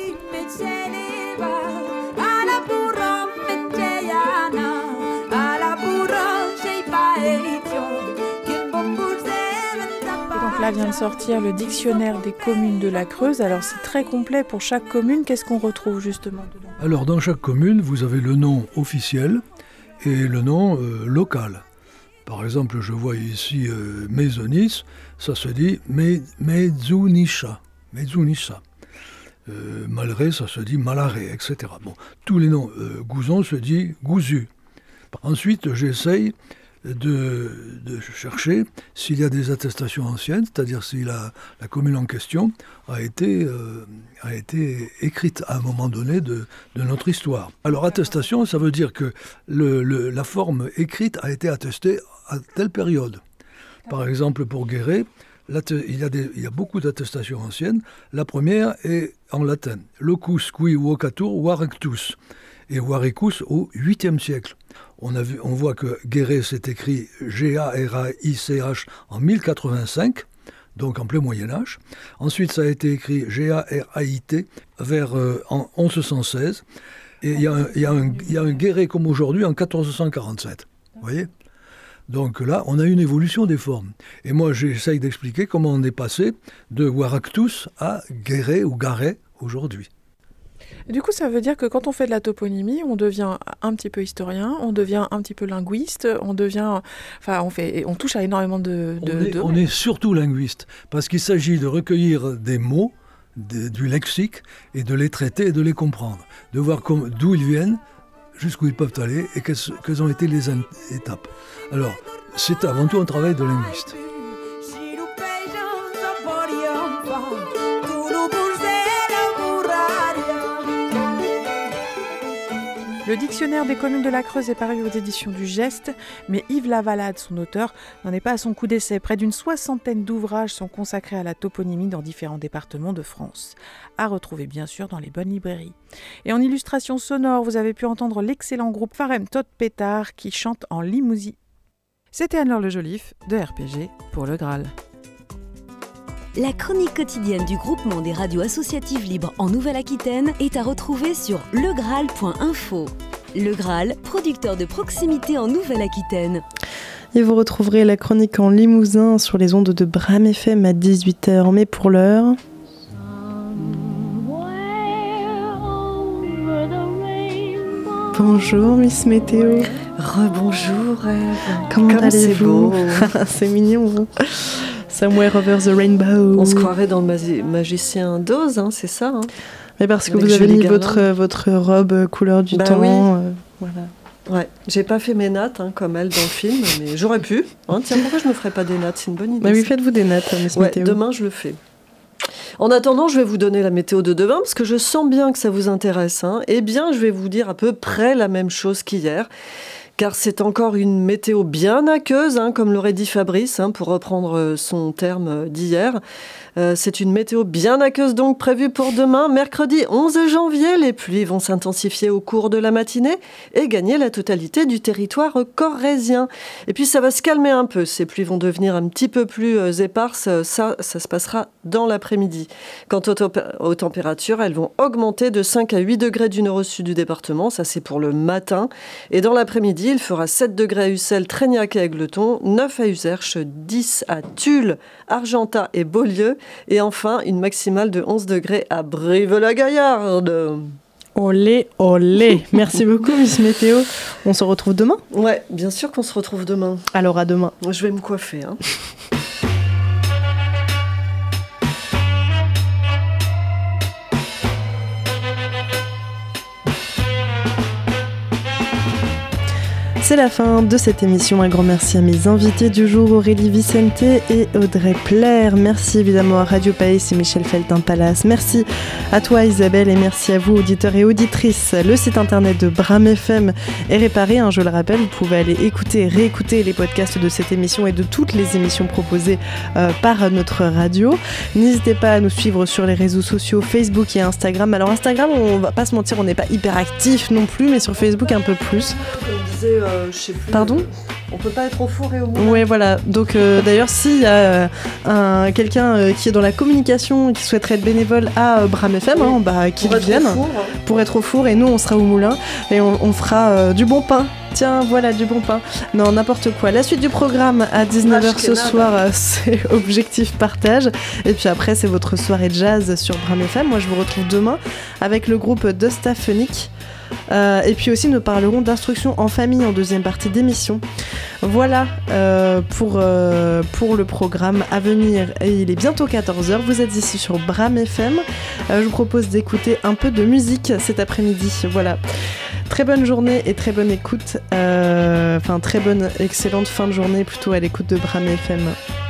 Là vient de sortir le dictionnaire des communes de la Creuse. Alors c'est très complet pour chaque commune. Qu'est-ce qu'on retrouve justement dedans ? Alors dans chaque commune, vous avez le nom officiel et le nom euh, local. Par exemple, je vois ici euh, Maisonis, ça se dit Mezzunisha. Mezzunisha. Euh, Malray, ça se dit Malaré, et cetera. Bon, tous les noms. Euh, Gouzon se dit Gouzu. Ensuite, j'essaye De, de chercher s'il y a des attestations anciennes, c'est-à-dire si la, la commune en question a été, euh, a été écrite à un moment donné de, de notre histoire. Alors attestation, ça veut dire que le, le, la forme écrite a été attestée à telle période. Par exemple, pour Guéret, il y, a des, il y a beaucoup d'attestations anciennes. La première est en latin. Locus qui vocatur Varectus. Et Varecus au huitième siècle. On, a vu, on voit que Guéret s'est écrit G A R A I C H en mille quatre-vingt-cinq, donc en plein Moyen-Âge. Ensuite, ça a été écrit G A R A I T vers, euh, en onze cent seize. Et il y, y, y a un Guéret comme aujourd'hui en quatorze cent quarante-sept. Vous voyez ? Donc là, on a une évolution des formes. Et moi, j'essaye d'expliquer comment on est passé de Waractus à Guéret ou Garet aujourd'hui. Du coup, ça veut dire que quand on fait de la toponymie, on devient un petit peu historien, on devient un petit peu linguiste, on devient, enfin, on fait, on touche à énormément de. de, on, est, de... on est surtout linguiste, parce qu'il s'agit de recueillir des mots, de, du lexique, et de les traiter et de les comprendre, de voir d'où ils viennent, jusqu'où ils peuvent aller, et quelles, quelles ont été les étapes. Alors, c'est avant tout un travail de linguiste. Le dictionnaire des communes de la Creuse est paru aux éditions du Geste, mais Yves Lavalade, son auteur, n'en est pas à son coup d'essai. Près d'une soixantaine d'ouvrages sont consacrés à la toponymie dans différents départements de France. À retrouver bien sûr dans les bonnes librairies. Et en illustration sonore, vous avez pu entendre l'excellent groupe Farem Todd Pétard qui chante en Limousin. C'était Anne-Laure Le Joliffe de R P G pour le Graal. La chronique quotidienne du groupement des radios associatives libres en Nouvelle-Aquitaine est à retrouver sur legraal point info. Le Graal, producteur de proximité en Nouvelle-Aquitaine. Et vous retrouverez la chronique en Limousin sur les ondes de Bram F M à dix-huit heures. Mais pour l'heure... Bonjour Miss Météo. Rebonjour Ève. Comment Comme allez-vous? c'est beau. C'est mignon. Hein. Somewhere over the rainbow. On se croirait dans le magi- magicien d'Oz, hein, c'est ça hein. Mais parce que Avec vous avez Julie mis Garland. votre, votre robe couleur du Bah temps. oui. euh, voilà. Ouais, j'ai pas fait mes nattes hein, comme elle dans le film, mais j'aurais pu. Hein. Tiens, pourquoi je me ferais pas des nattes? C'est une bonne idée. Bah oui, ça. faites-vous des nattes, Miss Ouais, Météo. demain je le fais. En attendant, je vais vous donner la météo de demain parce que je sens bien que ça vous intéresse. Hein. Eh bien, je vais vous dire à peu près la même chose qu'hier. Car c'est encore une météo bien aqueuse, hein, comme l'aurait dit Fabrice, hein, pour reprendre son terme d'hier. Euh, c'est une météo bien aqueuse donc prévue pour demain, mercredi onze janvier. Les pluies vont s'intensifier au cours de la matinée et gagner la totalité du territoire corrézien. Et puis ça va se calmer un peu, ces pluies vont devenir un petit peu plus euh, éparses. Ça, ça se passera dans l'après-midi. Quant aux, top- aux températures, elles vont augmenter de cinq à huit degrés du nord au sud du département. Ça c'est pour le matin. Et dans l'après-midi, il fera sept degrés à Ussel, Trégnac et Égletons, neuf à Userche, dix à Tulle, Argentat et Beaulieu. Et enfin, une maximale de onze degrés à Brive-la-Gaillarde. Olé, olé. Merci beaucoup, Miss Météo. On se retrouve demain? Ouais, bien sûr qu'on se retrouve demain. Alors à demain. Je vais me coiffer. Hein. C'est la fin de cette émission. Un grand merci à mes invités du jour, Aurélie Vicente et Audrey Plaire. Merci évidemment à Radio País et Michel Feltin-Pallas. Merci à toi Isabelle et merci à vous auditeurs et auditrices. Le site internet de Bram F M est réparé, hein, je le rappelle. Vous pouvez aller écouter et réécouter les podcasts de cette émission et de toutes les émissions proposées euh, par notre radio. N'hésitez pas à nous suivre sur les réseaux sociaux Facebook et Instagram. Alors Instagram, on va pas se mentir, on n'est pas hyper actif non plus, mais sur Facebook un peu plus. On disait, euh, je sais plus. Pardon ? On peut pas être au four et au moulin. Ouais, voilà. Donc, euh, d'ailleurs, s'il y a euh, un, quelqu'un euh, qui est dans la communication et qui souhaiterait être bénévole à euh, Bram F M, hein, bah, qu'il Pour être vienne au four, hein. pour être au four. Et nous, on sera au moulin et on, on fera euh, du bon pain. Tiens, voilà, du bon pain. Non, n'importe quoi. La suite du programme à dix-neuf heures ce soir, euh, c'est Objectif Partage. Et puis après, c'est votre soirée jazz sur Bram F M. Moi, je vous retrouve demain avec le groupe Dostaphonic. Euh, et puis aussi nous parlerons d'instruction en famille en deuxième partie d'émission. Voilà euh, pour, euh, pour le programme à venir. Et il est bientôt quatorze heures, vous êtes ici sur Bram F M. Euh, je vous propose d'écouter un peu de musique cet après-midi. Voilà. Très bonne journée et très bonne écoute. Euh, enfin, très bonne, excellente fin de journée plutôt à l'écoute de Bram F M.